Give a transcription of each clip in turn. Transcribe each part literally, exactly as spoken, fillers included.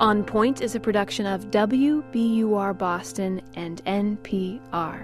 On Point is a production of W B U R Boston and N P R.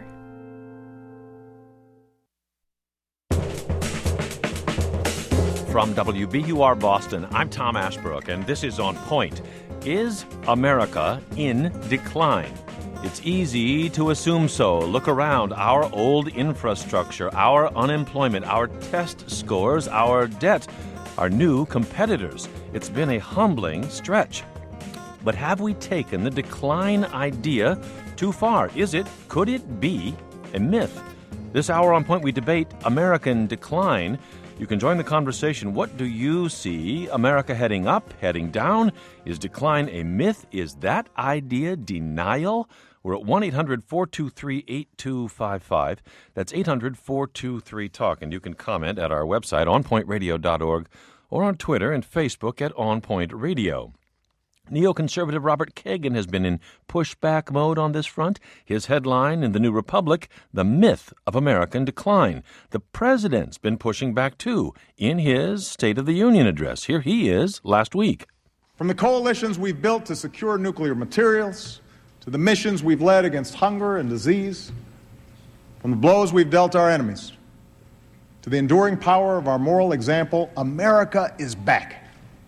From W B U R Boston, I'm Tom Ashbrook, and this is On Point. Is America in decline? It's easy to assume so. Look around. Our old infrastructure, our unemployment, our test scores, our debt, our new competitors. It's been a humbling stretch. But have we taken the decline idea too far? Is it, could it be, a myth? This hour on Point, we debate American decline. You can join the conversation. What do you see? America heading up, heading down? Is decline a myth? Is that idea denial? We're at one eight hundred four two three eight two five five. That's eight hundred four two three talk. And you can comment at our website, on point radio dot org, or on Twitter and Facebook at On Point Radio. Neoconservative Robert Kagan has been in pushback mode on this front. His headline in The New Republic, The Myth of American Decline. The president's been pushing back, too, in his State of the Union address. Here he is last week. From the coalitions we've built to secure nuclear materials, to the missions we've led against hunger and disease, from the blows we've dealt our enemies, to the enduring power of our moral example, America is back.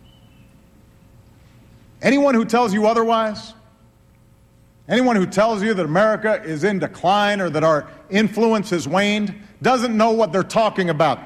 Anyone who tells you otherwise, anyone who tells you that America is in decline or that our influence has waned, doesn't know what they're talking about.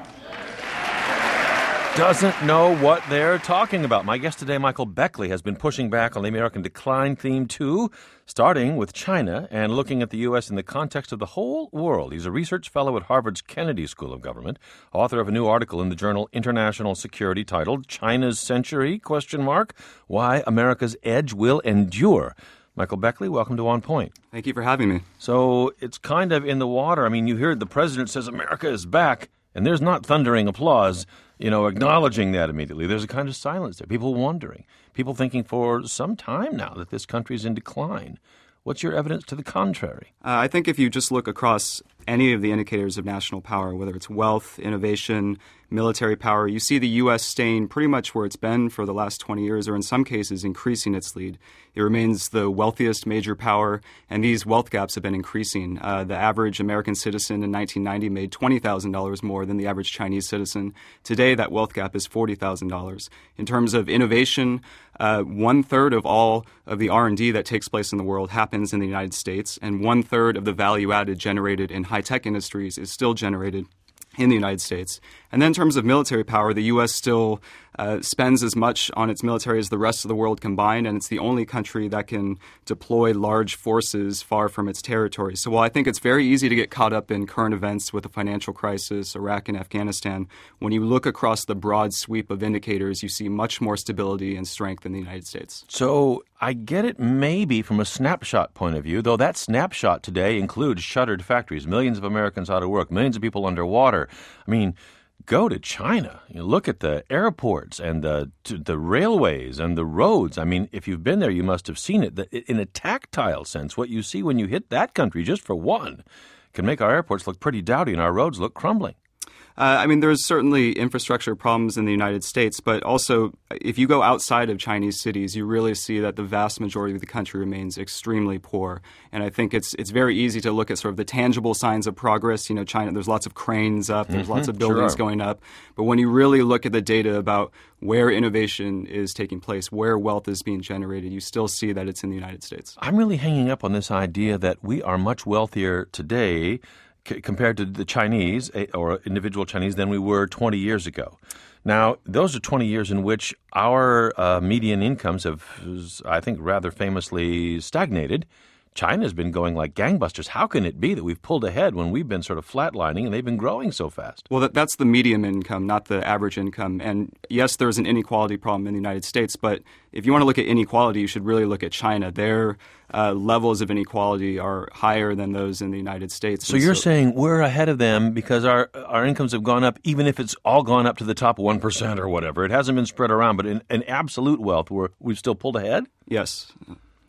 Doesn't know what they're talking about. My guest today, Michael Beckley, has been pushing back on the American decline theme, too, starting with China and looking at the U S in the context of the whole world. He's a research fellow at Harvard's Kennedy School of Government, author of a new article in the journal International Security titled China's Century, question mark, Why America's Edge Will Endure. Michael Beckley, welcome to On Point. Thank you for having me. So it's kind of in the water. I mean, you hear the president says America is back, and there's not thundering applause, you know, acknowledging that immediately. There's a kind of silence there. People wondering. People thinking for some time now that this country's in decline. What's your evidence to the contrary? Uh, I think if you just look across any of the indicators of national power, whether it's wealth, innovation, military power, you see the U S staying pretty much where it's been for the last twenty years, or in some cases increasing its lead. It remains the wealthiest major power, and these wealth gaps have been increasing. Uh, the average American citizen in nineteen ninety made twenty thousand dollars more than the average Chinese citizen. Today, that wealth gap is forty thousand dollars. In terms of innovation, uh, one-third of all of the R and D that takes place in the world happens in the United States, and one-third of the value added generated in high-tech industries is still generated in the United States. And then in terms of military power, the U S still uh, spends as much on its military as the rest of the world combined, and it's the only country that can deploy large forces far from its territory. So while I think it's very easy to get caught up in current events with the financial crisis, Iraq and Afghanistan, when you look across the broad sweep of indicators, you see much more stability and strength in the United States. So I get it maybe from a snapshot point of view, though that snapshot today includes shuttered factories, millions of Americans out of work, millions of people underwater. I mean, go to China. You know, look at the airports and the the railways and the roads. I mean, if you've been there, you must have seen it. In a tactile sense, what you see when you hit that country, just for one, can make our airports look pretty dowdy and our roads look crumbling. Uh, I mean, there's certainly infrastructure problems in the United States, but also if you go outside of Chinese cities, you really see that the vast majority of the country remains extremely poor. And I think it's it's very easy to look at sort of the tangible signs of progress. You know, China, there's lots of cranes up, there's mm-hmm, lots of buildings sure. going up. But when you really look at the data about where innovation is taking place, where wealth is being generated, you still see that it's in the United States. I'm really hanging up on this idea that we are much wealthier today c- compared to the Chinese or individual Chinese than we were twenty years ago. Now, those are twenty years in which our uh, median incomes have, I think, rather famously stagnated. China's been going like gangbusters. How can it be that we've pulled ahead when we've been sort of flatlining and they've been growing so fast? Well, that, that's the median income, not the average income. And yes, there's an inequality problem in the United States, but if you want to look at inequality, you should really look at China. Their uh, levels of inequality are higher than those in the United States. So and you're so, saying we're ahead of them because our our incomes have gone up, even if it's all gone up to the top one percent or whatever. It hasn't been spread around, but in, in absolute wealth, we're, we've still pulled ahead? Yes.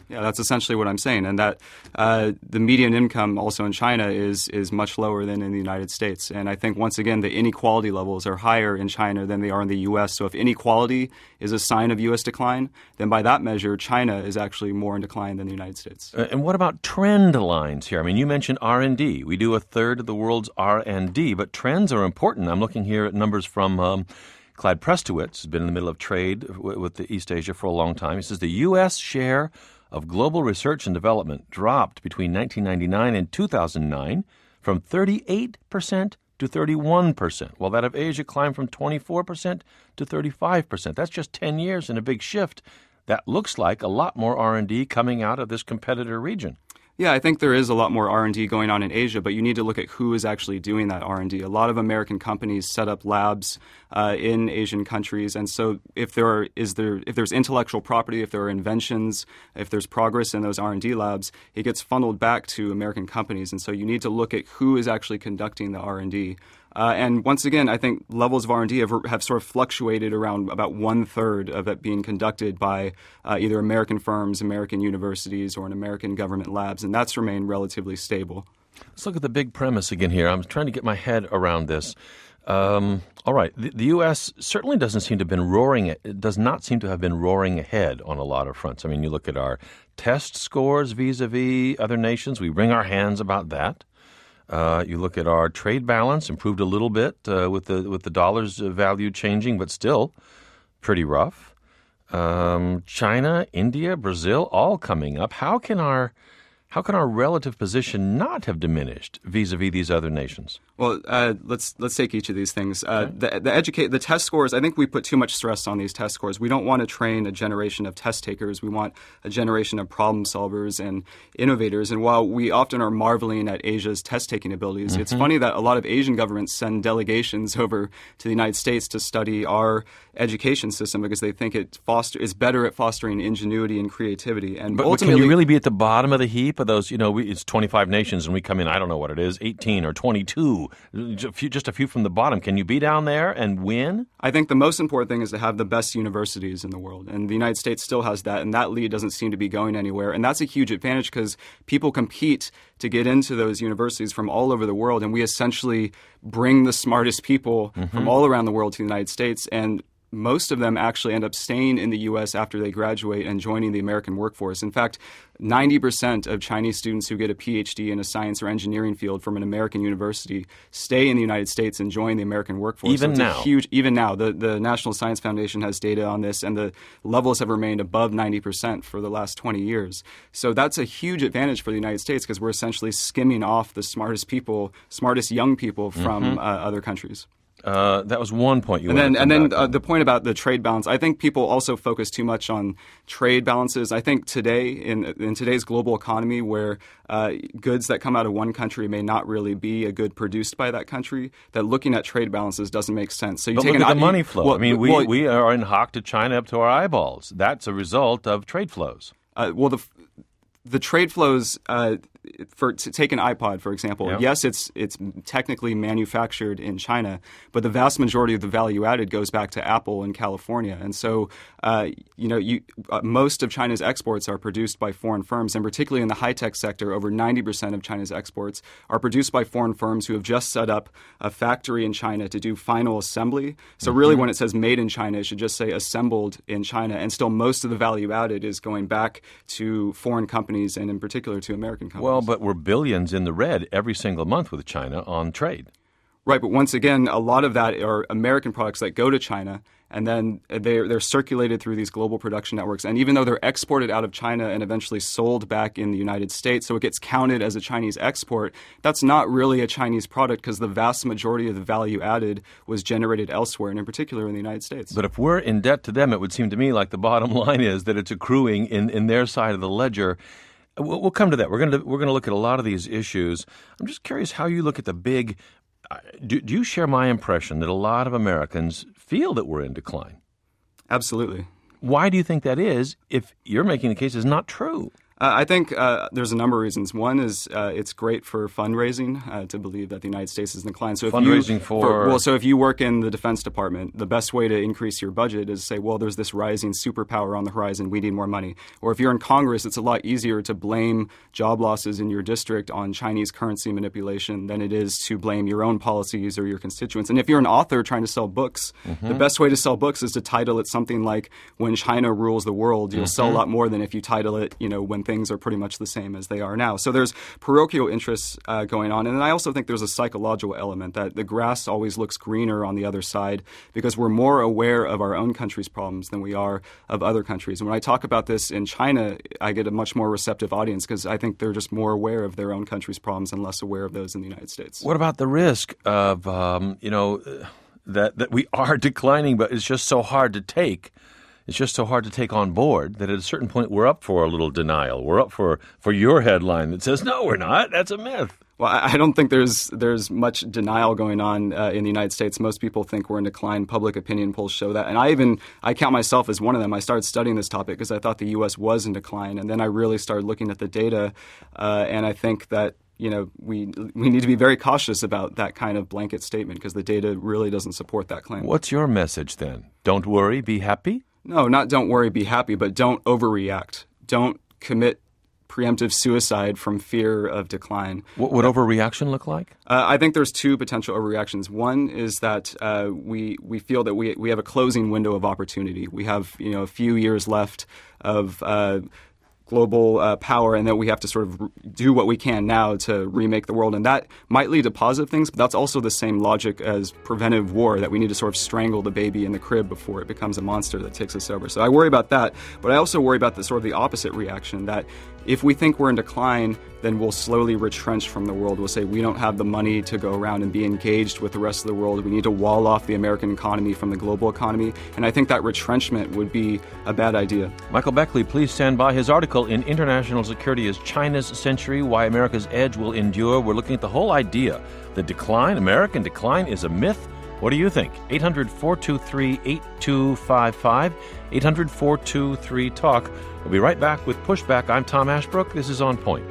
Yeah, that's essentially what I'm saying, and that uh, the median income also in China is is much lower than in the United States. And I think, once again, the inequality levels are higher in China than they are in the U S. So if inequality is a sign of U S decline, then by that measure, China is actually more in decline than the United States. Uh, and what about trend lines here? I mean, you mentioned R and D. We do a third of the world's R and D, but trends are important. I'm looking here at numbers from um, Clyde Prestowitz, who's been in the middle of trade w- with the East Asia for a long time. He says the U S share of global research and development dropped between nineteen ninety-nine and two thousand nine from thirty-eight percent to thirty-one percent, while that of Asia climbed from twenty-four percent to thirty-five percent. That's just ten years and a big shift. That looks like a lot more R and D coming out of this competitor region. Yeah, I think there is a lot more R and D going on in Asia, but you need to look at who is actually doing that R and D. A lot of American companies set up labs uh, in Asian countries, and so if there are, is there if there's intellectual property, if there are inventions, if there's progress in those R and D labs, it gets funneled back to American companies, and so you need to look at who is actually conducting the R and D. Uh, and once again, I think levels of R and D have, have sort of fluctuated around about one-third of it being conducted by uh, either American firms, American universities, or in American government labs, and that's remained relatively stable. Let's look at the big premise again here. I'm trying to get my head around this. Um, all right, the, the U S certainly doesn't seem to have been roaring, it does not seem to have been roaring ahead on a lot of fronts. I mean, you look at our test scores vis-a-vis other nations, we wring our hands about that. Uh, you look at our trade balance, improved a little bit uh, with the with the dollar's value changing, but still pretty rough. Um, China, India, Brazil, all coming up. How can our how can our relative position not have diminished vis-a-vis these other nations? Well, uh, let's let's take each of these things. Uh, okay. The the educate the test scores. I think we put too much stress on these test scores. We don't want to train a generation of test takers. We want a generation of problem solvers and innovators. And while we often are marveling at Asia's test taking abilities, mm-hmm. it's funny that a lot of Asian governments send delegations over to the United States to study our education system because they think it foster is better at fostering ingenuity and creativity. And but, ultimately, but can you really be at the bottom of the heap of those? You know, we, it's twenty-five nations, and we come in. I don't know what it is, eighteen or twenty-two. Just a few, just a few from the bottom. Can you be down there and win? I think the most important thing is to have the best universities in the world. And the United States still has that, and that lead doesn't seem to be going anywhere. And that's a huge advantage because people compete to get into those universities from all over the world, and we essentially bring the smartest people mm-hmm. from all around the world to the United States. And most of them actually end up staying in the U S after they graduate and joining the American workforce. In fact, ninety percent of Chinese students who get a P H D in a science or engineering field from an American university stay in the United States and join the American workforce. Even so now? Huge, even now. The, the National Science Foundation has data on this, and the levels have remained above ninety percent for the last twenty years. So that's a huge advantage for the United States because we're essentially skimming off the smartest people, smartest young people from mm-hmm. uh, other countries. Uh, that was one point you and wanted then to and then uh, the point about the trade balance. I think people also focus too much on trade balances. I think today in in today's global economy, where uh, goods that come out of one country may not really be a good produced by that country, that looking at trade balances doesn't make sense. So you but take look an, at the money flow. Well, I mean, we well, we are in hock to China up to our eyeballs. That's a result of trade flows. Uh, well, the the trade flows. Uh, For to take an iPod, for example, yeah. yes, it's it's technically manufactured in China, but the vast majority of the value added goes back to Apple in California. And so, uh, you know, you, uh, most of China's exports are produced by foreign firms, and particularly in the high-tech sector, over ninety percent of China's exports are produced by foreign firms who have just set up a factory in China to do final assembly. So mm-hmm. really, when it says made in China, it should just say assembled in China. And still, most of the value added is going back to foreign companies, and in particular to American companies. Well, but we're billions in the red every single month with China on trade. Right, but once again, a lot of that are American products that go to China, and then they're, they're circulated through these global production networks. And even though they're exported out of China and eventually sold back in the United States, so it gets counted as a Chinese export, that's not really a Chinese product because the vast majority of the value added was generated elsewhere, and in particular in the United States. But if we're in debt to them, it would seem to me like the bottom line is that it's accruing in, in their side of the ledger. We'll come to that. We're going to we're going to look at a lot of these issues. I'm just curious how you look at the big. Do, do you share my impression that a lot of Americans feel that we're in decline? Absolutely. Why do you think that is? If you're making the case, it's not true. Uh, I think uh, there's a number of reasons. One is uh, it's great for fundraising uh, to believe that the United States is in decline. So if fundraising you, for... for well, so if you work in the Defense Department, the best way to increase your budget is to say, well, there's this rising superpower on the horizon. We need more money. Or if you're in Congress, it's a lot easier to blame job losses in your district on Chinese currency manipulation than it is to blame your own policies or your constituents. And if you're an author trying to sell books, mm-hmm. the best way to sell books is to title it something like "When China Rules the World." You'll mm-hmm. sell a lot more than if you title it, you know, "When Things Are Pretty Much the Same as They Are Now." So there's parochial interests uh, going on. And then I also think there's a psychological element that the grass always looks greener on the other side because we're more aware of our own country's problems than we are of other countries. And when I talk about this in China, I get a much more receptive audience because I think they're just more aware of their own country's problems and less aware of those in the United States. What about the risk of, um, you know, that, that we are declining, but it's just so hard to take? It's just so hard to take on board that at a certain point we're up for a little denial. We're up for, for your headline that says, no, we're not. That's a myth. Well, I don't think there's there's much denial going on uh, in the United States. Most people think we're in decline. Public opinion polls show that. And I even I count myself as one of them. I started studying this topic because I thought the U S was in decline. And then I really started looking at the data. Uh, and I think that you know, we we need to be very cautious about that kind of blanket statement because the data really doesn't support that claim. What's your message then? Don't worry, be happy? No, not don't worry, be happy, but don't overreact. Don't commit preemptive suicide from fear of decline. What would overreaction look like? Uh, I think there's two potential overreactions. One is that uh, we we feel that we we have a closing window of opportunity. We have you know a few years left of uh, global uh, power, and that we have to sort of do what we can now to remake the world. And that might lead to positive things, but that's also the same logic as preventive war, that we need to sort of strangle the baby in the crib before it becomes a monster that takes us over. So I worry about that, but I also worry about the sort of the opposite reaction, that if we think we're in decline, then we'll slowly retrench from the world. We'll say we don't have the money to go around and be engaged with the rest of the world. We need to wall off the American economy from the global economy. And I think that retrenchment would be a bad idea. Michael Beckley, please stand by. His article in International Security is China's Century, Why America's Edge Will Endure. We're looking at the whole idea. The decline, American decline, is a myth. What do you think? eight hundred, four two three, eight two five five, eight hundred, four two three, talk. We'll be right back with Pushback. I'm Tom Ashbrook. This is On Point.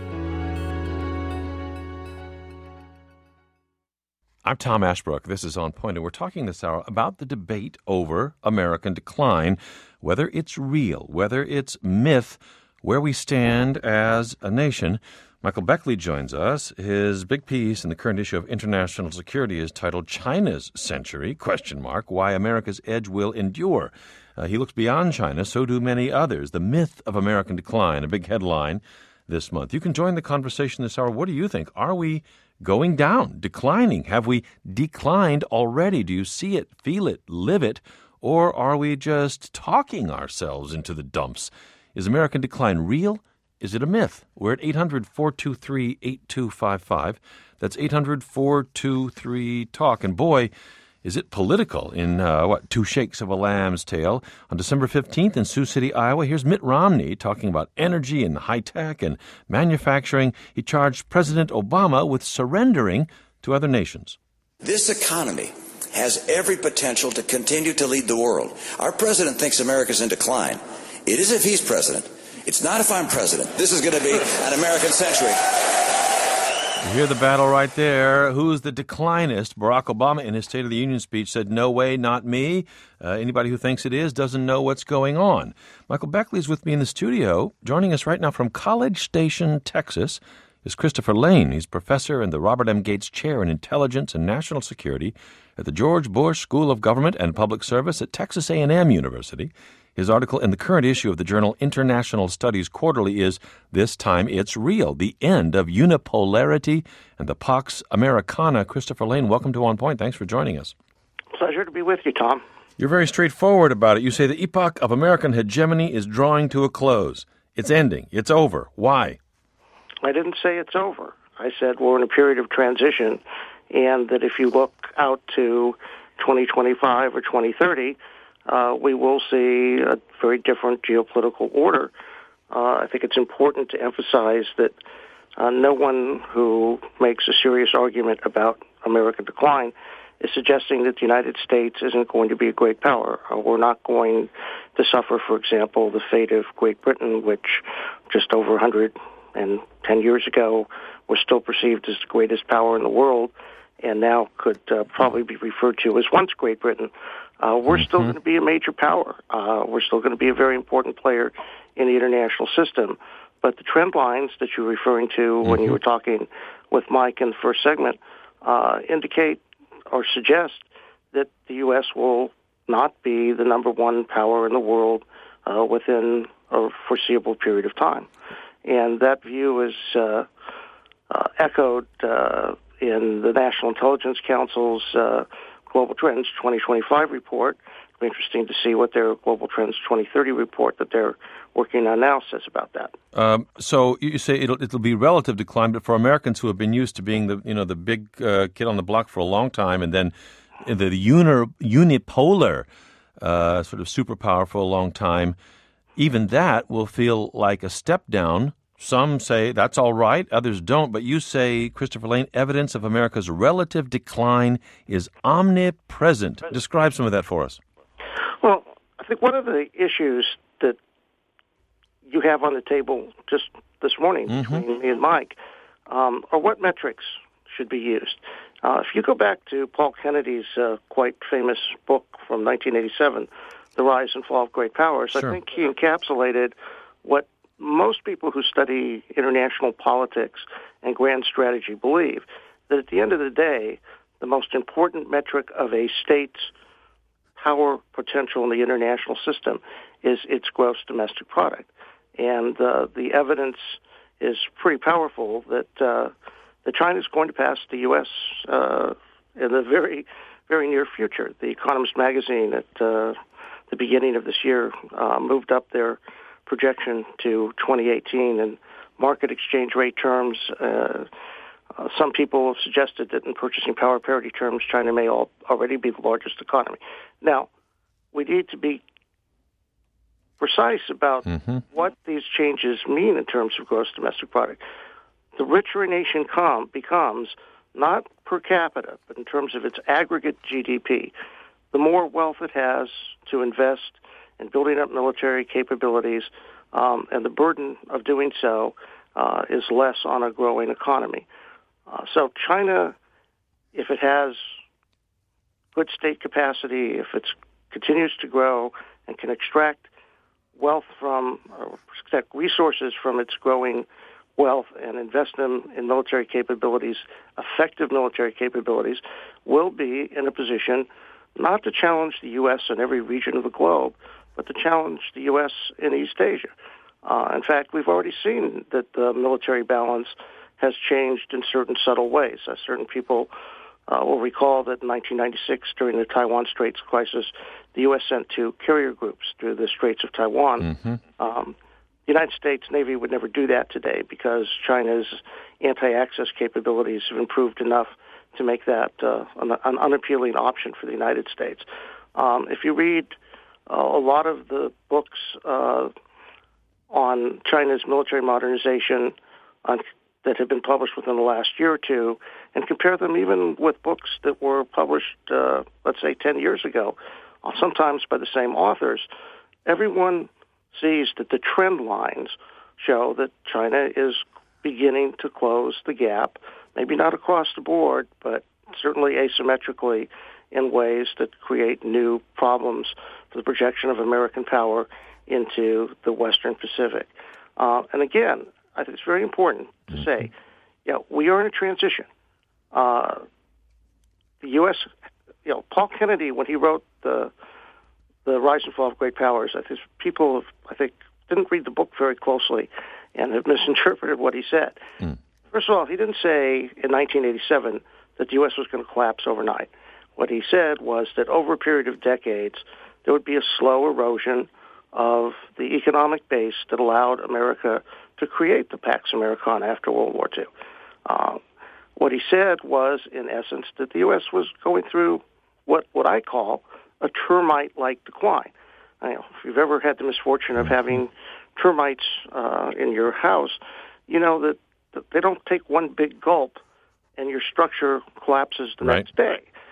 I'm Tom Ashbrook. This is On Point, and we're talking this hour about the debate over American decline, whether it's real, whether it's myth, where we stand as a nation. Michael Beckley joins us. His big piece in the current issue of International Security is titled China's Century, question mark, Why America's Edge Will Endure. Uh, he looks beyond China, so do many others. The myth of American decline, a big headline this month. You can join the conversation this hour. What do you think? Are we going down, declining? Have we declined already? Do you see it, feel it, live it? Or are we just talking ourselves into the dumps? Is American decline real? Is it a myth? We're at eight hundred, four two three, eight two five five. That's eight hundred, four two three, talk. And boy, is it political in, uh, what, two shakes of a lamb's tail. On December fifteenth in Sioux City, Iowa, here's Mitt Romney talking about energy and high-tech and manufacturing. He charged President Obama with surrendering to other nations. This economy has every potential to continue to lead the world. Our president thinks America's in decline. It is if he's president. It's not if I'm president. This is going to be an American century. You hear the battle right there. Who's the declinist? Barack Obama, in his State of the Union speech, said, no way, not me. Uh, anybody who thinks it is doesn't know what's going on. Michael Beckley's with me in the studio. Joining us right now from College Station, Texas, is Christopher Lane. He's professor and the Robert M. Gates Chair in Intelligence and National Security at the George Bush School of Government and Public Service at Texas A and M University. His article in the current issue of the journal International Studies Quarterly is This Time It's Real, the End of Unipolarity and the Pax Americana. Christopher Lane, welcome to On Point. Thanks for joining us. Pleasure to be with you, Tom. You're very straightforward about it. You say the epoch of American hegemony is drawing to a close. It's ending. It's over. Why? I didn't say it's over. I said we're in a period of transition, and that if you look out to twenty twenty-five or twenty thirty, Uh, we will see a very different geopolitical order. Uh, I think it's important to emphasize that uh, no one who makes a serious argument about American decline is suggesting that the United States isn't going to be a great power. Uh, we're not going to suffer, for example, the fate of Great Britain, which just over one hundred ten years ago was still perceived as the greatest power in the world, and now could uh, probably be referred to as once Great Britain. Uh, we're mm-hmm. still going to be a major power. Uh, we're still going to be a very important player in the international system. But the trend lines that you're referring to mm-hmm. when you were talking with Mike in the first segment uh, indicate or suggest that the U S will not be the number one power in the world uh, within a foreseeable period of time. And that view is uh, uh, echoed uh, in the National Intelligence Council's uh, Global Trends twenty twenty-five report. It'll be interesting to see what their Global Trends twenty thirty report that they're working on now says about that. Um, so you say it'll it'll be relative decline, but for Americans who have been used to being the you know the big uh, kid on the block for a long time, and then the, the uni, unipolar uh, sort of superpower for a long time, even that will feel like a step down. Some say that's all right, others don't. But you say, Christopher Lane, evidence of America's relative decline is omnipresent. Describe some of that for us. Well, I think one of the issues that you have on the table just this morning mm-hmm. between me and Mike um, are what metrics should be used. Uh, if you go back to Paul Kennedy's uh, quite famous book from nineteen eighty-seven, The Rise and Fall of Great Powers, sure. I think he encapsulated what most people who study international politics and grand strategy believe, that at the end of the day, the most important metric of a state's power potential in the international system is its gross domestic product. And uh, the evidence is pretty powerful that uh, that China is going to pass the U S uh, in the very, very near future. The Economist magazine at uh, the beginning of this year uh, moved up their projection to twenty eighteen in market exchange rate terms. Uh, uh, some people have suggested that in purchasing power parity terms, China may all, already be the largest economy. Now, we need to be precise about mm-hmm. what these changes mean in terms of gross domestic product. The richer a nation com- becomes, not per capita, but in terms of its aggregate G D P, the more wealth it has to invest in building up military capabilities, um, and the burden of doing so uh, is less on a growing economy. Uh, so China, if it has good state capacity, if it continues to grow and can extract wealth from, or extract resources from its growing wealth and invest them in military capabilities, effective military capabilities, will be in a position not to challenge the U S in every region of the globe, but to challenge the U S in East Asia. Uh, in fact, we've already seen that the military balance has changed in certain subtle ways. Uh, certain people uh, will recall that in nineteen ninety-six, during the Taiwan Straits crisis, the U S sent two carrier groups through the Straits of Taiwan. Mm-hmm. Um, the United States Navy would never do that today because China's anti-access capabilities have improved enough to make that uh, an, an unappealing option for the United States. Um, if you read uh, a lot of the books uh, on China's military modernization on, that have been published within the last year or two, and compare them even with books that were published, uh, let's say, ten years ago, uh, sometimes by the same authors, everyone sees that the trend lines show that China is beginning to close the gap, maybe not across the board, but certainly asymmetrically in ways that create new problems for the projection of American power into the Western Pacific. Uh, and again, I think it's very important to say, you know, we are in a transition. Uh, the U S, you know, Paul Kennedy, when he wrote the the Rise and Fall of Great Powers, I think people, have, I think, didn't read the book very closely and have misinterpreted what he said. Mm. First of all, he didn't say in nineteen eighty-seven that the U S was going to collapse overnight. What he said was that over a period of decades, there would be a slow erosion of the economic base that allowed America to create the Pax Americana after World War Two. Uh, what he said was, in essence, that the U S was going through what, what I call a termite-like decline. I know, if you've ever had the misfortune of having termites uh, in your house, you know that, that they don't take one big gulp and your structure collapses the right. next day.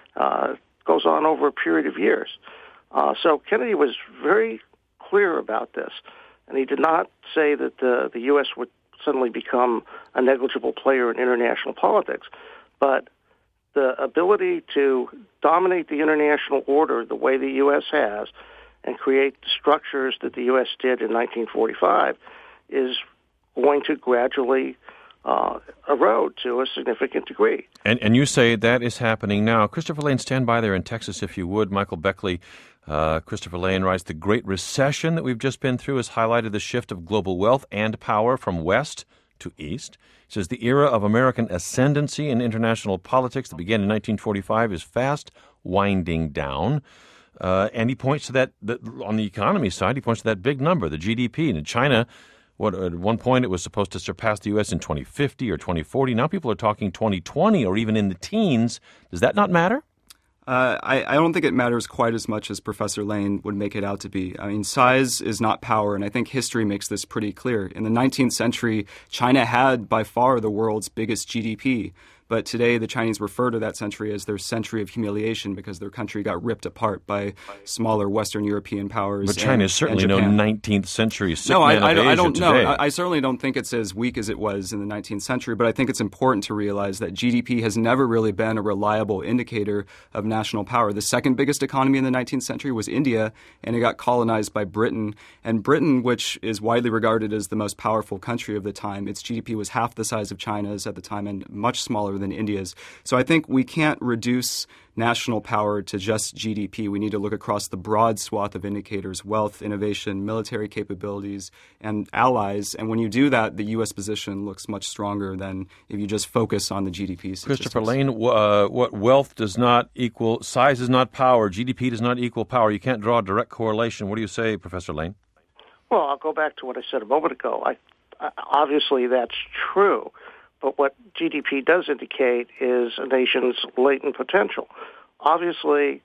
uh, goes on over a period of years. Uh, so Kennedy was very clear about this, and he did not say that the, the U S would suddenly become a negligible player in international politics, but the ability to dominate the international order the way the U S has and create structures that the U S did in nineteen forty-five is going to gradually uh, erode to a significant degree. And, and you say that is happening now. Christopher Lane, stand by there in Texas if you would. Michael Beckley, uh, Christopher Lane writes, the Great Recession that we've just been through has highlighted the shift of global wealth and power from west to east. He says the era of American ascendancy in international politics that began in nineteen forty-five is fast winding down. Uh, and he points to that, that, on the economy side, he points to that big number, the G D P. And in China, what, at one point it was supposed to surpass the U S in twenty fifty or twenty forty. Now people are talking twenty twenty or even in the teens. Does that not matter? Uh, I, I don't think it matters quite as much as Professor Lane would make it out to be. I mean, size is not power, and I think history makes this pretty clear. In the nineteenth century, China had by far the world's biggest G D P. But today, the Chinese refer to that century as their century of humiliation because their country got ripped apart by smaller Western European powers. But China and, is certainly no nineteenth century sick no, man I, I, of Asia I don't today. know. I, I certainly don't think it's as weak as it was in the nineteenth century. But I think it's important to realize that G D P has never really been a reliable indicator of national power. The second biggest economy in the nineteenth century was India, and it got colonized by Britain. And Britain, which is widely regarded as the most powerful country of the time, its G D P was half the size of China's at the time and much smaller than India's. So I think we can't reduce national power to just G D P. We need to look across the broad swath of indicators: wealth, innovation, military capabilities, and allies. And when you do that, the U S position looks much stronger than if you just focus on the G D P statistics. Christopher Lane, uh, what wealth does not equal, size is not power, G D P does not equal power. You can't draw a direct correlation. What do you say, Professor Lane? Well, I'll go back to what I said a moment ago. I, I, obviously, that's true. But what G D P does indicate is a nation's latent potential. Obviously,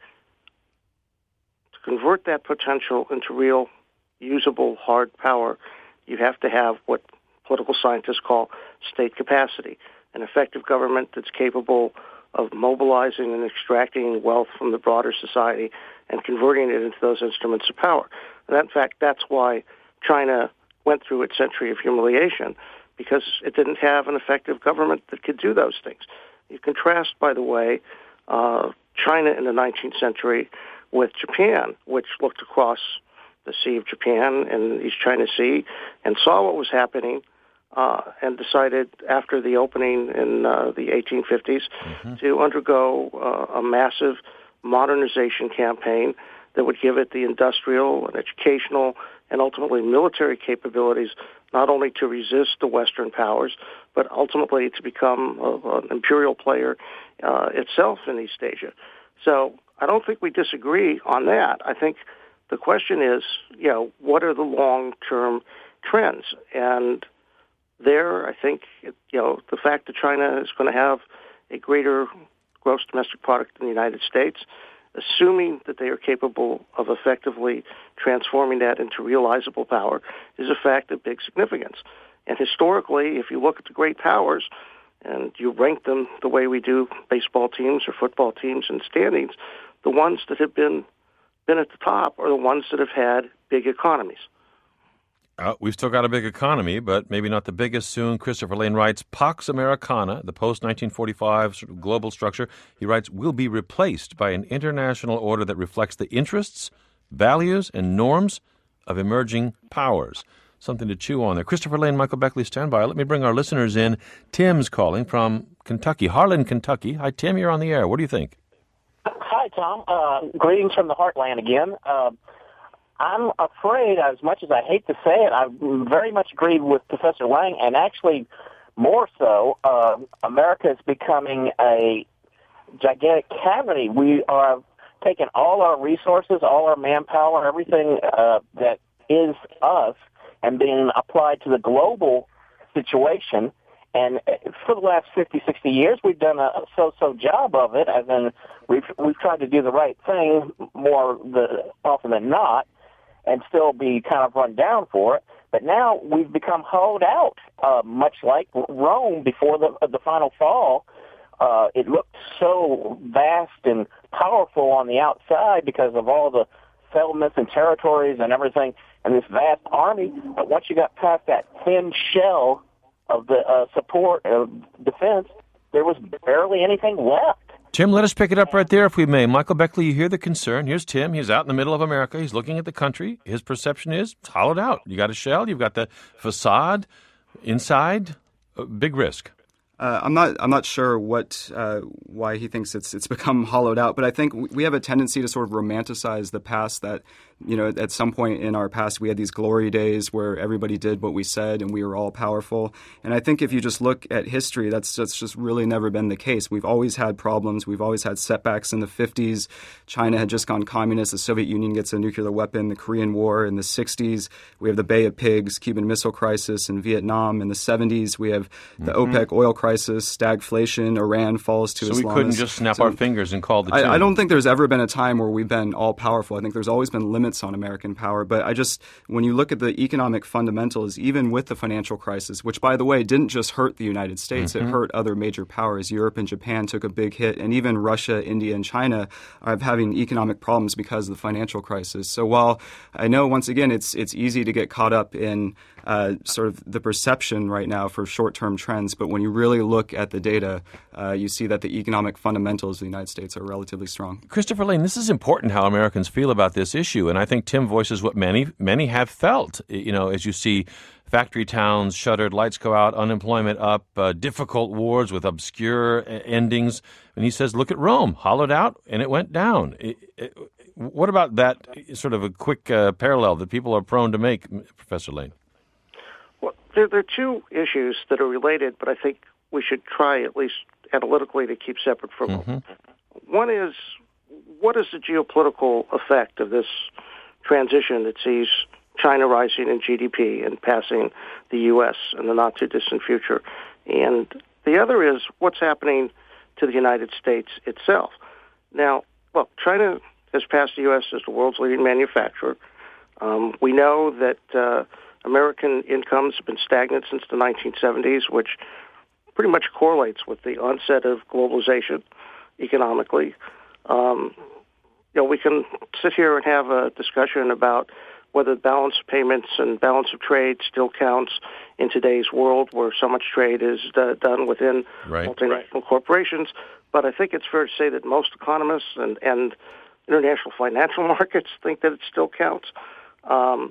to convert that potential into real, usable, hard power, you have to have what political scientists call state capacity, an effective government that's capable of mobilizing and extracting wealth from the broader society and converting it into those instruments of power. And in fact, that's why China went through its century of humiliation, because it didn't have an effective government that could do those things. You contrast, by the way, uh, China in the nineteenth century with Japan, which looked across the Sea of Japan and the East China Sea and saw what was happening uh, and decided after the opening in uh, the eighteen fifties mm-hmm. to undergo uh, a massive modernization campaign that would give it the industrial and educational and ultimately military capabilities not only to resist the Western powers, but ultimately to become a, an imperial player uh, itself in East Asia. So I don't think we disagree on that. I think the question is, you know, what are the long-term trends? And there, I think, you know, the fact that China is going to have a greater gross domestic product than the United States, assuming that they are capable of effectively transforming that into realizable power, is a fact of big significance. And historically, if you look at the great powers and you rank them the way we do baseball teams or football teams in standings, the ones that have been been at the top are the ones that have had big economies. Uh, we've still got a big economy, but maybe not the biggest soon. Christopher Lane writes, Pax Americana, the post-nineteen forty-five sort of global structure, he writes, will be replaced by an international order that reflects the interests, values, and norms of emerging powers. Something to chew on there. Christopher Lane, Michael Beckley, stand by. Let me bring our listeners in. Tim's calling from Kentucky, Harlan, Kentucky. Hi, Tim, you're on the air. What do you think? Hi, Tom. Uh, greetings from the Heartland again. Uh, I'm afraid, as much as I hate to say it, I very much agreed with Professor Lang, and actually more so, uh, America is becoming a gigantic cavity. We are taking all our resources, all our manpower, everything uh, that is us, and being applied to the global situation. And for the last fifty, sixty years, we've done a so-so job of it, as in we've, we've tried to do the right thing more the, often than not, and still be kind of run down for it. But now we've become hollowed out, uh, much like Rome before the the final fall. uh, it looked so vast and powerful on the outside because of all the settlements and territories and everything, and this vast army. But once you got past that thin shell of the uh, support of defense, there was barely anything left. Tim, let us pick it up right there, if we may. Michael Beckley, you hear the concern. Here's Tim. He's out in the middle of America. He's looking at the country. His perception is it's hollowed out. You got a shell. You've got the facade. Inside, a big risk. Uh, I'm not. I'm not sure what uh, why he thinks it's it's become hollowed out. But I think we have a tendency to sort of romanticize the past. That, you know, at some point in our past, we had these glory days where everybody did what we said and we were all powerful. And I think if you just look at history, that's that's just really never been the case. We've always had problems. We've always had setbacks. In the fifties, China had just gone communist. The Soviet Union gets a nuclear weapon. The Korean War. In the sixties, we have the Bay of Pigs, Cuban Missile Crisis. In Vietnam, in the seventies, we have the mm-hmm. OPEC oil crisis, stagflation. Iran falls to Islamists. So we couldn't just snap so our fingers and call the tune. I, I don't think there's ever been a time where we've been all powerful. I think there's always been limits on American power. But I just, when you look at the economic fundamentals, even with the financial crisis, which, by the way, didn't just hurt the United States, mm-hmm. it hurt other major powers. Europe and Japan took a big hit, and even Russia, India, and China are having economic problems because of the financial crisis. So while I know, once again, it's it's easy to get caught up in uh, sort of the perception right now for short-term trends, but when you really look at the data, uh, you see that the economic fundamentals of the United States are relatively strong. Christopher Lane, this is important how Americans feel about this issue, and I think Tim voices what many many have felt. You know, as you see factory towns shuttered, lights go out, unemployment up, uh, difficult wars with obscure endings, and he says, look at Rome, hollowed out, and it went down. It, it, what about that sort of a quick uh, parallel that people are prone to make, Professor Lane? Well, there, there are two issues that are related, but I think we should try, at least analytically, to keep separate from them. Mm-hmm. One is, what is the geopolitical effect of this transition that sees China rising in G D P and passing the U S in the not-too-distant future? And the other is, what's happening to the United States itself? Now, well, China has passed the U S as the world's leading manufacturer. Um, we know that uh, American incomes have been stagnant since the nineteen seventies, which pretty much correlates with the onset of globalization economically. Um, you know, we can sit here and have a discussion about whether balance of payments and balance of trade still counts in today's world where so much trade is uh, done within right. multinational right. corporations. But I think it's fair to say that most economists and, and international financial markets think that it still counts. Um,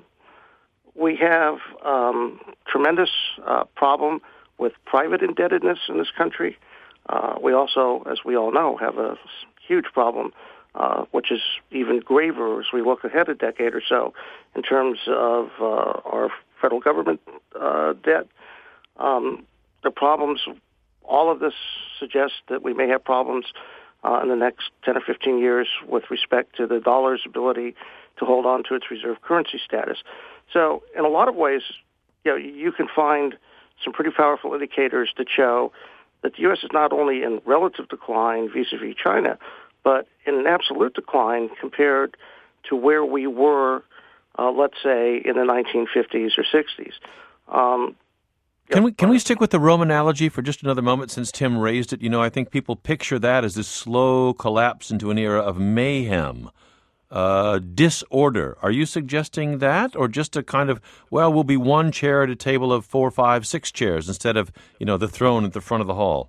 we have um, tremendous uh, problem with private indebtedness in this country. Uh, we also, as we all know, have a huge problem, uh, which is even graver as we look ahead a decade or so in terms of uh, our federal government uh, debt. Um, the problems, all of this suggests that we may have problems uh, in the next ten or fifteen years with respect to the dollar's ability to hold on to its reserve currency status. So in a lot of ways, you know, you can find some pretty powerful indicators that show that the U S is not only in relative decline vis-a-vis China, but in an absolute decline compared to where we were, uh, let's say, in the nineteen fifties or sixties. Um, Can we can we stick with the Rome analogy for just another moment since Tim raised it? You know, I think people picture that as this slow collapse into an era of mayhem, uh, disorder. Are you suggesting that, or just a kind of, well, we'll be one chair at a table of four, five, six chairs instead of, you know, the throne at the front of the hall?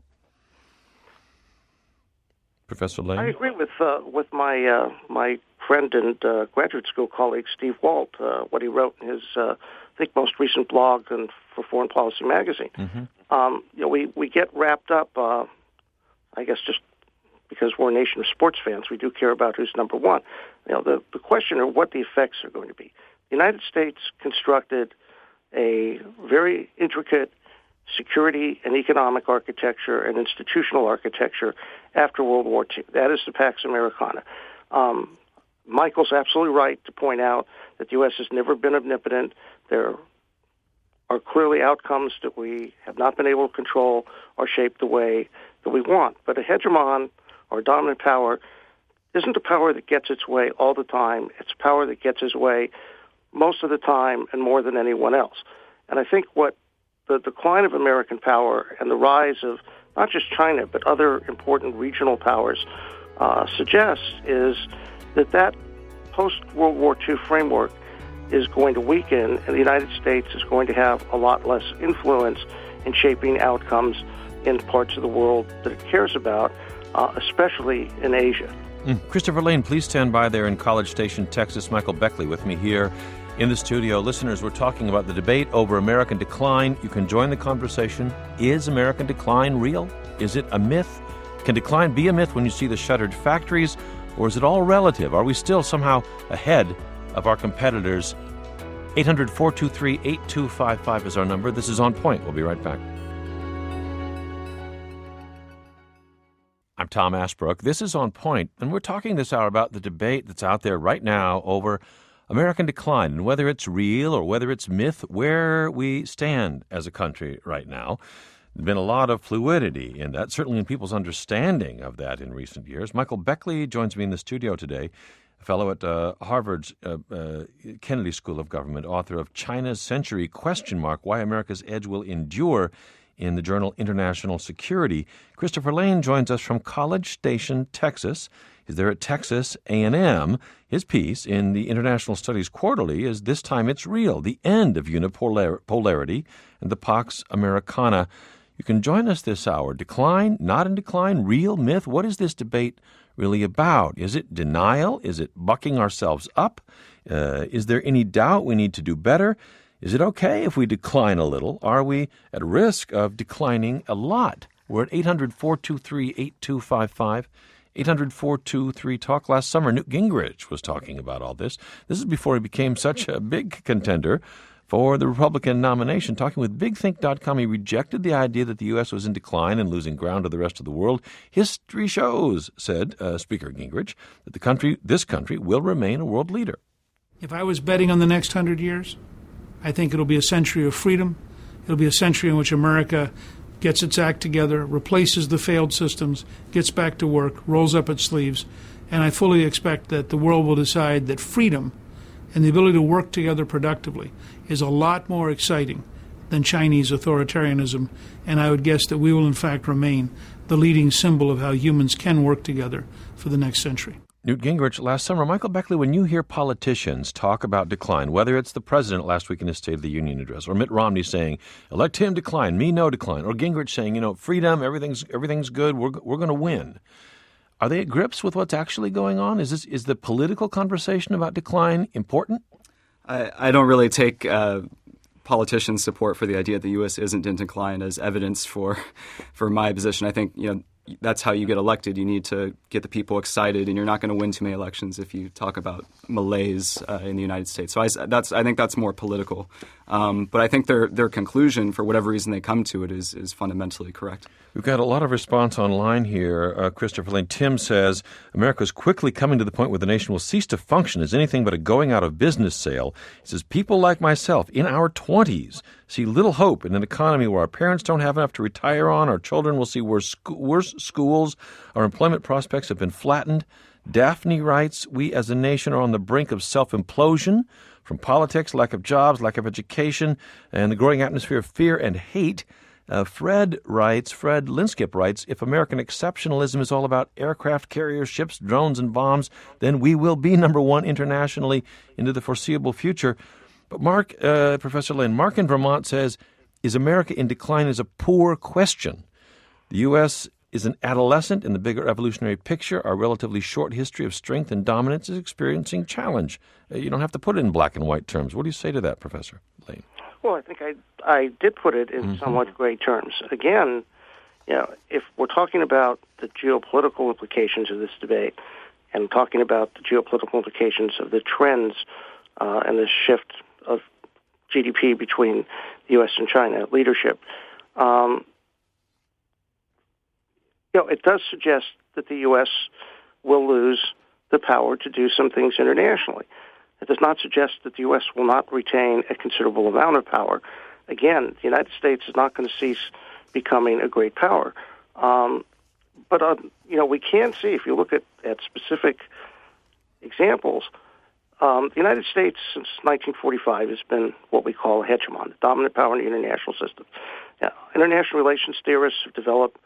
Professor Lane? I agree with uh, with my uh, my friend and uh, graduate school colleague Steve Walt, uh, what he wrote in his, uh, I think, most recent blog and for Foreign Policy Magazine. Mm-hmm. Um, you know, we, we get wrapped up, uh, I guess, just because we're a nation of sports fans, we do care about who's number one. You know, the, the question of what the effects are going to be. The United States constructed a very intricate security and economic architecture and institutional architecture after World War Two. That is the Pax Americana. Um, Michael's absolutely right to point out that the U S has never been omnipotent. There are clearly outcomes that we have not been able to control or shape the way that we want. But a hegemon or dominant power isn't a power that gets its way all the time. It's a power that gets its way most of the time and more than anyone else. And I think what the decline of American power and the rise of not just China, but other important regional powers uh, suggests is that that post-World War Two framework is going to weaken, and the United States is going to have a lot less influence in shaping outcomes in parts of the world that it cares about, uh, especially in Asia. Mm. Christopher Lane, please stand by there in College Station, Texas. Michael Beckley with me here in the studio. Listeners, we're talking about the debate over American decline. You can join the conversation. Is American decline real? Is it a myth? Can decline be a myth when you see the shuttered factories, or is it all relative? Are we still somehow ahead of our competitors? eight hundred, four two three, eight two five five is our number. This is On Point. We'll be right back. I'm Tom Ashbrook. This is On Point, and we're talking this hour about the debate that's out there right now over American decline and whether it's real or whether it's myth, where we stand as a country right now. There's been a lot of fluidity in that, certainly in people's understanding of that in recent years. Michael Beckley joins me in the studio today, a fellow at uh, Harvard's uh, uh, Kennedy School of Government, author of China's Century, question mark, Why America's Edge Will Endure, in the journal International Security. Christopher Lane joins us from College Station, Texas. He's there at Texas A and M. His piece in the International Studies Quarterly is This Time It's Real, the End of Unipolarity and the Pax Americana. You can join us this hour. Decline, not in decline, real, myth. What is this debate really about? Is it denial? Is it bucking ourselves up? Uh, is there any doubt we need to do better? Is it okay if we decline a little? Are we at risk of declining a lot? We're at eight hundred, four two three, eight two five five, eight hundred, four two three, talk. Last summer, Newt Gingrich was talking about all this. This is before he became such a big contender for the Republican nomination. Talking with big think dot com, he rejected the idea that the U S was in decline and losing ground to the rest of the world. History shows, said uh, Speaker Gingrich, that the country, this country, will remain a world leader. If I was betting on the next hundred years, I think it'll be a century of freedom. It'll be a century in which America gets its act together, replaces the failed systems, gets back to work, rolls up its sleeves, and I fully expect that the world will decide that freedom and the ability to work together productively is a lot more exciting than Chinese authoritarianism, and I would guess that we will in fact remain the leading symbol of how humans can work together for the next century. Newt Gingrich last summer. Michael Beckley, when you hear politicians talk about decline, whether it's the president last week in his State of the Union address, or Mitt Romney saying, elect him decline, me no decline, or Gingrich saying, you know, freedom, everything's everything's good, we're we're going to win. Are they at grips with what's actually going on? Is this is the political conversation about decline important? I, I don't really take uh, politicians' support for the idea that the U S isn't in decline as evidence for for my position. I think, you know, that's how you get elected. You need to get the people excited, and you're not going to win too many elections if you talk about malaise uh, in the United States. So I, that's, I think that's more political. Um, but I think their their conclusion, for whatever reason they come to it, is is fundamentally correct. We've got a lot of response online here. Uh, Christopher Lane. Tim says, America is quickly coming to the point where the nation will cease to function as anything but a going out of business sale. He says, people like myself in our twenties see little hope in an economy where our parents don't have enough to retire on, our children will see worse, sco- worse schools, our employment prospects have been flattened. Daphne writes, we as a nation are on the brink of self-implosion from politics, lack of jobs, lack of education, and the growing atmosphere of fear and hate. Uh, Fred writes, Fred Linskip writes, if American exceptionalism is all about aircraft carriers, ships, drones, and bombs, then we will be number one internationally into the foreseeable future. But Mark, uh, Professor Lane, Mark in Vermont says, is America in decline is a poor question. The U S is an adolescent in the bigger evolutionary picture. Our relatively short history of strength and dominance is experiencing challenge. Uh, you don't have to put it in black and white terms. What do you say to that, Professor Lane? Well, I think I I did put it in mm-hmm. somewhat gray terms. Again, you know, if we're talking about the geopolitical implications of this debate and talking about the geopolitical implications of the trends uh, and the shift of G D P between the U S and China leadership, um, you know, it does suggest that the U S will lose the power to do some things internationally. It does not suggest that the U S will not retain a considerable amount of power. Again, the United States is not going to cease becoming a great power. Um, but, uh, you know, we can see, if you look at, at specific examples, um, the United States since nineteen forty-five has been what we call a hegemon, the dominant power in the international system. Now, international relations theorists have developed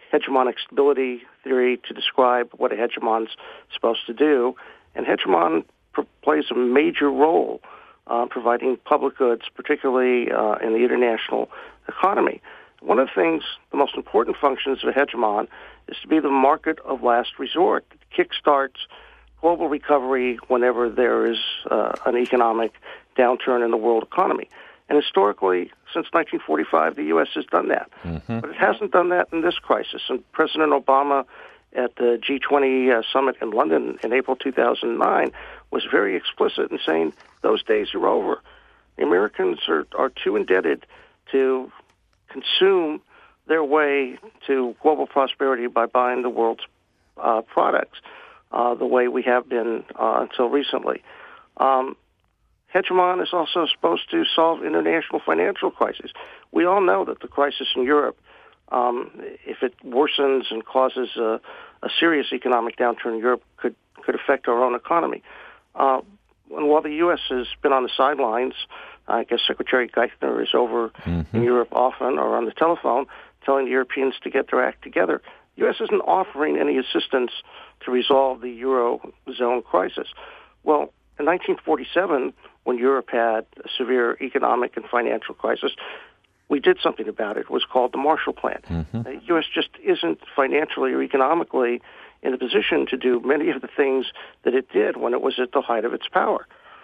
hegemonic stability theory to describe what a hegemon's supposed to do, and hegemon pr- plays a major role uh, providing public goods, particularly uh, in the international economy. One of the things, the most important functions of a hegemon is to be the market of last resort. It kickstarts global recovery whenever there is uh, an economic downturn in the world economy. And historically, since nineteen forty-five, the U S has done that. Mm-hmm. But it hasn't done that in this crisis. And President Obama at the G twenty uh, summit in London in April two thousand nine was very explicit in saying those days are over. The Americans are, are too indebted to consume their way to global prosperity by buying the world's uh, products uh, the way we have been uh, until recently. Um, Hegemon is also supposed to solve international financial crises. We all know that the crisis in Europe, um, if it worsens and causes a, a serious economic downturn in Europe, could, could affect our own economy. Uh, and while the U S has been on the sidelines, I guess Secretary Geithner is over mm-hmm. in Europe often or on the telephone telling the Europeans to get their act together. The U S isn't offering any assistance to resolve the Eurozone crisis. Well, in nineteen forty-seven, when Europe had a severe economic and financial crisis, we did something about it. It was called the Marshall Plan. Mm-hmm. The U S just isn't financially or economically in a position to do many of the things that it did when it was at the height of its power.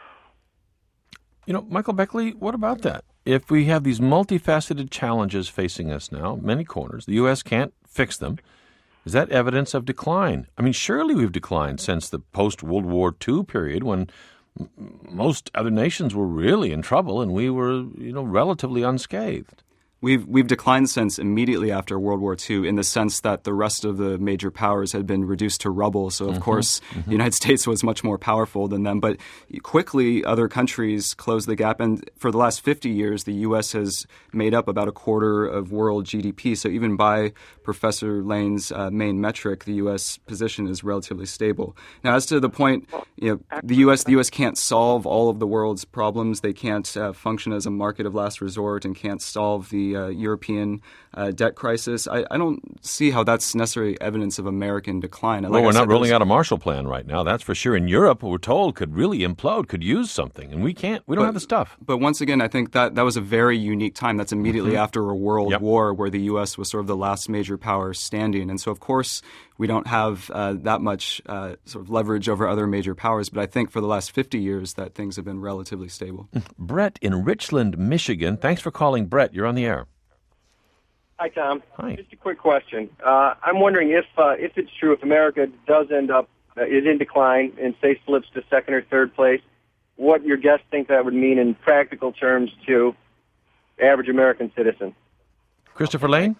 You know, Michael Beckley, what about that? If we have these multifaceted challenges facing us now, many corners, the U S can't fix them. Is that evidence of decline? I mean, surely we've declined since the post-World War Two period when m- most other nations were really in trouble and we were, you know, relatively unscathed. We've we've declined since immediately after World War Two in the sense that the rest of the major powers had been reduced to rubble. So, of mm-hmm, course, mm-hmm. the United States was much more powerful than them. But quickly, other countries closed the gap. And for the last fifty years, the U S has made up about a quarter of world G D P. So even by Professor Lane's uh, main metric, the U S position is relatively stable. Now, as to the point, you know, the U S the U S can't solve all of the world's problems. They can't uh, function as a market of last resort and can't solve the Uh, European uh, debt crisis. I, I don't see how that's necessarily evidence of American decline. Like well, we're I said, not rolling those... out a Marshall Plan right now, that's for sure. In Europe, we're told, could really implode, could use something, and we can't. We don't but, have the stuff. But once again, I think that that was a very unique time. That's immediately mm-hmm. after a world yep. war where the U S was sort of the last major power standing. And so, of course, we don't have uh, that much uh, sort of leverage over other major powers. But I think for the last fifty years that things have been relatively stable. Brett in Richland, Michigan. Thanks for calling, Brett. You're on the air. Hi, Tom. Hi. Just a quick question. Uh, I'm wondering if uh, if it's true, if America does end up, uh, is in decline and, say, slips to second or third place, what your guests think that would mean in practical terms to the average American citizen? Christopher Lane?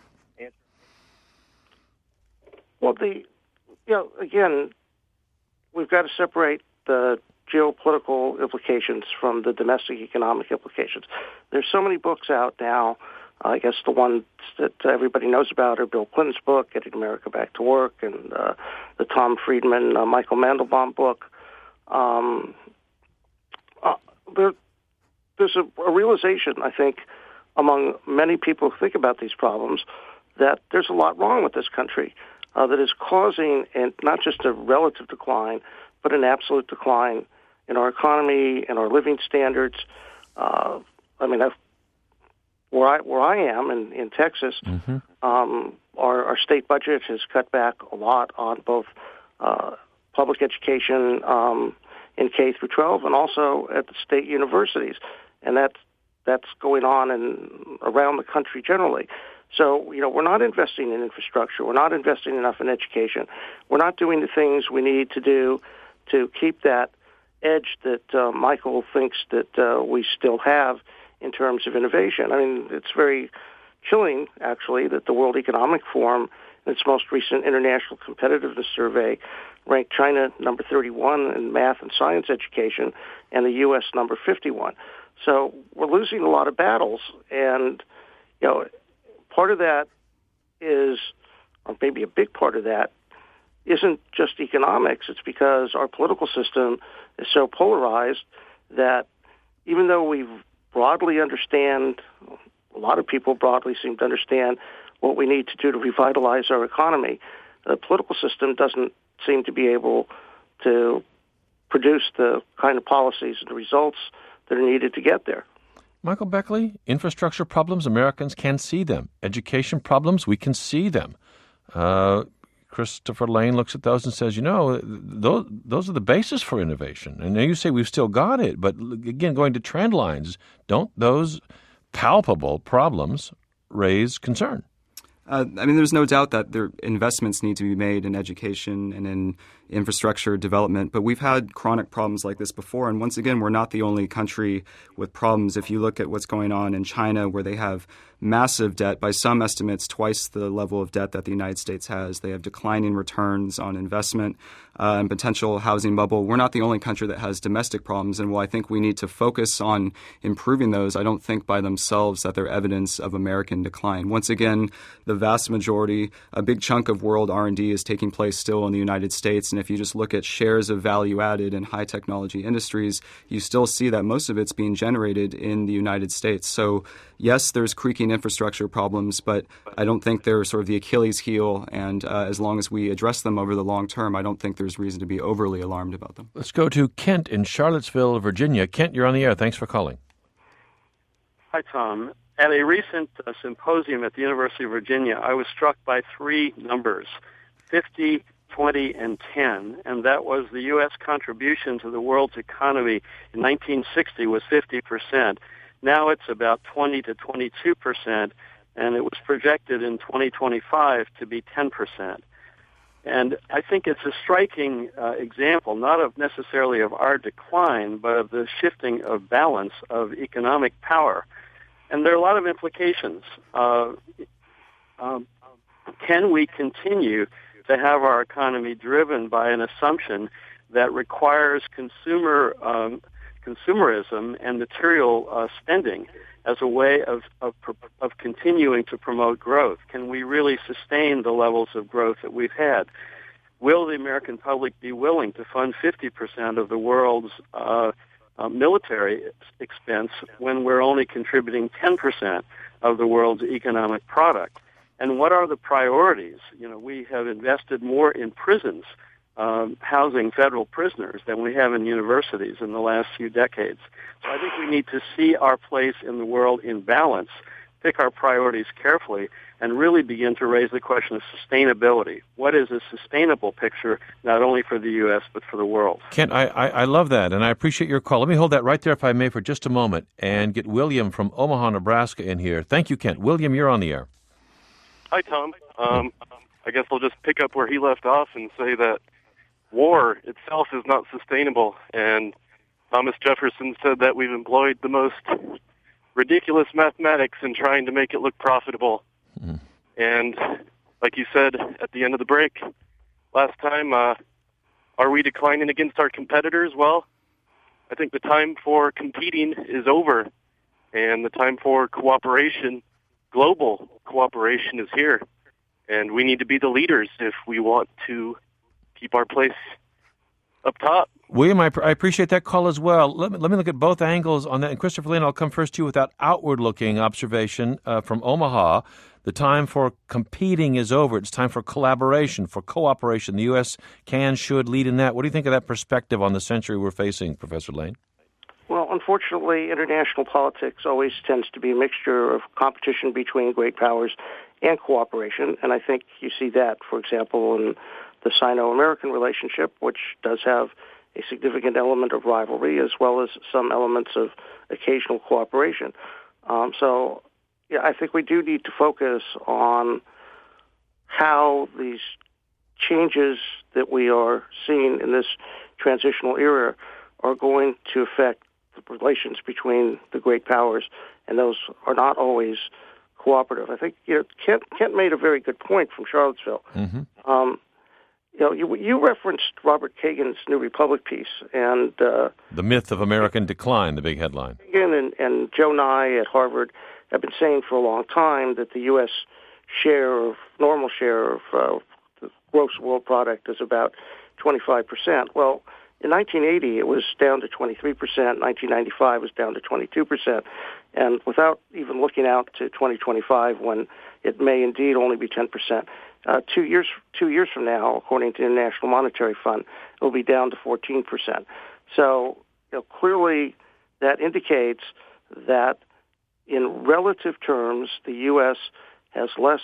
Well, the, you know, again, we've got to separate the geopolitical implications from the domestic economic implications. There's so many books out now. I guess the ones that everybody knows about are Bill Clinton's book, Getting America Back to Work, and uh, the Tom Friedman, uh, Michael Mandelbaum book. Um, uh, there, there's a, a realization, I think, among many people who think about these problems, that there's a lot wrong with this country uh, that is causing and not just a relative decline, but an absolute decline in our economy and our living standards. Uh, I mean, I've Where I where I am in, in Texas, mm-hmm. um, our, our state budget has cut back a lot on both uh, public education um, in K through twelve and also at the state universities, and that's that's going on in around the country generally. So you know we're not investing in infrastructure, we're not investing enough in education, we're not doing the things we need to do to keep that edge that uh, Michael thinks that uh, we still have in terms of innovation. I mean, it's very chilling, actually, that the World Economic Forum, in its most recent International Competitiveness Survey, ranked China number thirty-one in math and science education and the U S number fifty-one. So we're losing a lot of battles, and, you know, part of that is, or maybe a big part of that, isn't just economics. It's because our political system is so polarized that even though we've broadly understand, a lot of people broadly seem to understand what we need to do to revitalize our economy, the political system doesn't seem to be able to produce the kind of policies and results that are needed to get there. Michael Beckley, infrastructure problems, Americans can see them. Education problems, we can see them. Uh, Christopher Lane looks at those and says, you know, those, those are the basis for innovation. And now you say we've still got it, but again, going to trend lines, don't those palpable problems raise concern? Uh, I mean, there's no doubt that there investments need to be made in education and in infrastructure development, but we've had chronic problems like this before. And once again, we're not the only country with problems. If you look at what's going on in China, where they have massive debt, by some estimates, twice the level of debt that the United States has. They have declining returns on investment uh, and potential housing bubble. We're not the only country that has domestic problems. And while I think we need to focus on improving those, I don't think by themselves that they're evidence of American decline. Once again, the vast majority, a big chunk of world R and D is taking place still in the United States. And if you just look at shares of value added in high technology industries, you still see that most of it's being generated in the United States. So yes, there's creaking infrastructure problems, but I don't think they're sort of the Achilles heel. And uh, as long as we address them over the long term, I don't think there's reason to be overly alarmed about them. Let's go to Kent in Charlottesville, Virginia. Kent, you're on the air. Thanks for calling. Hi, Tom. At a recent uh, symposium at the University of Virginia, I was struck by three numbers, fifty, twenty, and ten, and that was the U S contribution to the world's economy in nineteen sixty was fifty percent. Now it's about twenty to twenty-two percent, and it was projected in twenty twenty-five to be ten percent. And I think it's a striking uh, example, not of necessarily of our decline, but of the shifting of balance of economic power. And there are a lot of implications. Uh, um, can we continue to have our economy driven by an assumption that requires consumer um, consumerism and material uh, spending as a way of, of of continuing to promote growth? Can we really sustain the levels of growth that we've had? Will the American public be willing to fund fifty percent of the world's uh, uh, military expense when we're only contributing ten percent of the world's economic product? And what are the priorities? You know, we have invested more in prisons, um, housing federal prisoners, than we have in universities in the last few decades. So I think we need to see our place in the world in balance, pick our priorities carefully, and really begin to raise the question of sustainability. What is a sustainable picture, not only for the U S, but for the world? Kent, I, I, I love that, and I appreciate your call. Let me hold that right there, if I may, for just a moment, and get William from Omaha, Nebraska in here. Thank you, Kent. William, you're on the air. Hi, Tom. Um, I guess I'll just pick up where he left off and say that war itself is not sustainable, and Thomas Jefferson said that we've employed the most ridiculous mathematics in trying to make it look profitable. Mm. And like you said at the end of the break last time, uh, are we declining against our competitors? Well, I think the time for competing is over, and the time for cooperation, global cooperation, is here. And we need to be the leaders if we want to keep our place up top. William, I, I appreciate that call as well. Let me, let me look at both angles on that. And Christopher Lane, I'll come first to you with that outward-looking observation uh, from Omaha. The time for competing is over. It's time for collaboration, for cooperation. The U S can, should lead in that. What do you think of that perspective on the century we're facing, Professor Lane? Well, unfortunately, international politics always tends to be a mixture of competition between great powers and cooperation, and I think you see that, for example, in the Sino-American relationship, which does have a significant element of rivalry as well as some elements of occasional cooperation. Um, so, yeah, I think we do need to focus on how these changes that we are seeing in this transitional era are going to affect the relations between the great powers, and those are not always cooperative. I think you know, Kent, Kent made a very good point from Charlottesville. Mm-hmm. Um, you know, you, you referenced Robert Kagan's New Republic piece, and uh, The Myth of American Decline, the big headline. Kagan and, and Joe Nye at Harvard have been saying for a long time that the U S share of normal share of uh, the gross world product is about twenty-five percent. Well, in nineteen eighty, it was down to twenty-three percent. nineteen ninety-five was down to twenty-two percent. And without even looking out to twenty twenty-five, when it may indeed only be ten percent, uh, two years two years from now, according to the International Monetary Fund, it will be down to fourteen percent. So, you know, clearly that indicates that in relative terms, the U S has less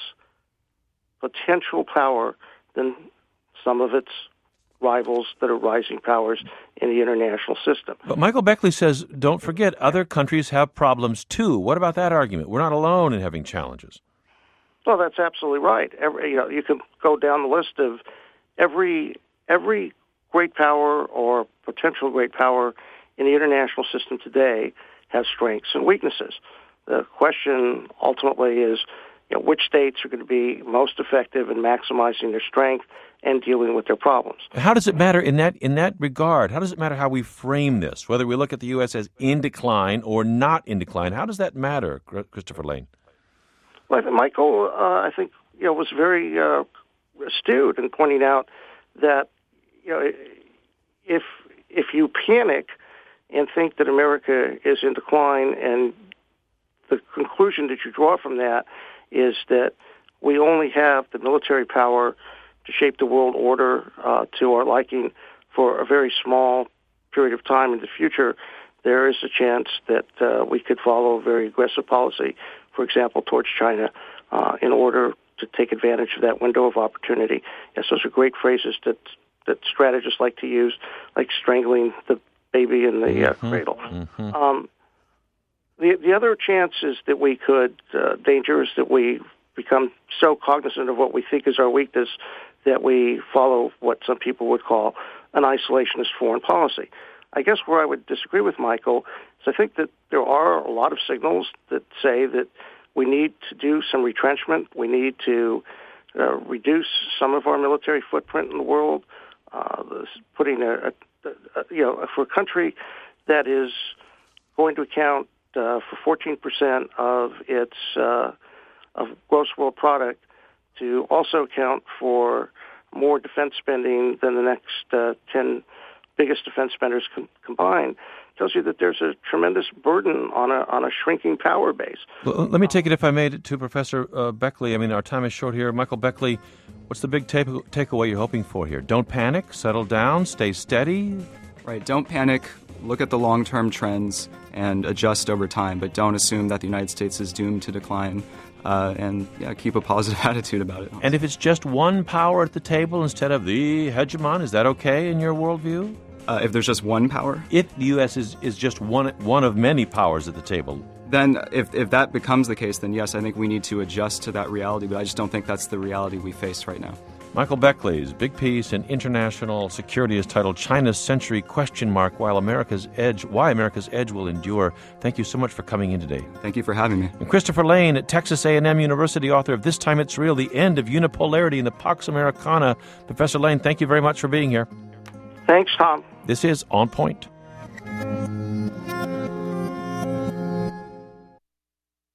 potential power than some of its rivals that are rising powers in the international system. But Michael Beckley says, don't forget, other countries have problems too. What about that argument? We're not alone in having challenges. Well, that's absolutely right. Every, you know, you can go down the list of every every great power or potential great power in the international system today has strengths and weaknesses. The question ultimately is, you know, which states are going to be most effective in maximizing their strength and dealing with their problems. How does it matter in that in that regard? How does it matter how we frame this, whether we look at the U S as in decline or not in decline? How does that matter, Christopher Lane? Well, Michael, uh, I think, you know, was very uh, astute in pointing out that, you know, if if you panic and think that America is in decline, and the conclusion that you draw from that is that we only have the military power to shape the world order uh, to our liking for a very small period of time in the future, there is a chance that uh, we could follow a very aggressive policy, for example, towards China, uh, in order to take advantage of that window of opportunity. Yes, those are great phrases that that strategists like to use, like strangling the baby in the uh, mm-hmm. cradle. Mm-hmm. Um, the the other chance is that we could, uh, danger is that we become so cognizant of what we think is our weakness that we follow what some people would call an isolationist foreign policy. I guess where I would disagree with Michael is I think that there are a lot of signals that say that we need to do some retrenchment. We need to uh, reduce some of our military footprint in the world. Uh, putting a, a, a, you know, for a country that is going to account uh, for fourteen percent of its uh, of gross world product, to also account for more defense spending than the next uh, ten biggest defense spenders com- combined, tells you that there's a tremendous burden on a on a shrinking power base. Well, let me take it, if I may, to Professor uh, Beckley. I mean, our time is short here. Michael Beckley, what's the big take- takeaway you're hoping for here? Don't panic, settle down, stay steady? Right, don't panic, look at the long-term trends and adjust over time, but don't assume that the United States is doomed to decline. Uh, and yeah, keep a positive attitude about it. And if it's just one power at the table instead of the hegemon, is that okay in your worldview? Uh, if there's just one power? If the U S is, is just one one of many powers at the table. Then if, if that becomes the case, then yes, I think we need to adjust to that reality, but I just don't think that's the reality we face right now. Michael Beckley's big piece in International Security is titled China's Century Question Mark, While America's Edge, Why America's Edge Will Endure. Thank you so much for coming in today. Thank you for having me. And Christopher Lane at Texas A and M University, author of This Time It's Real, The End of Unipolarity in the Pax Americana. Professor Lane, thank you very much for being here. Thanks, Tom. This is On Point.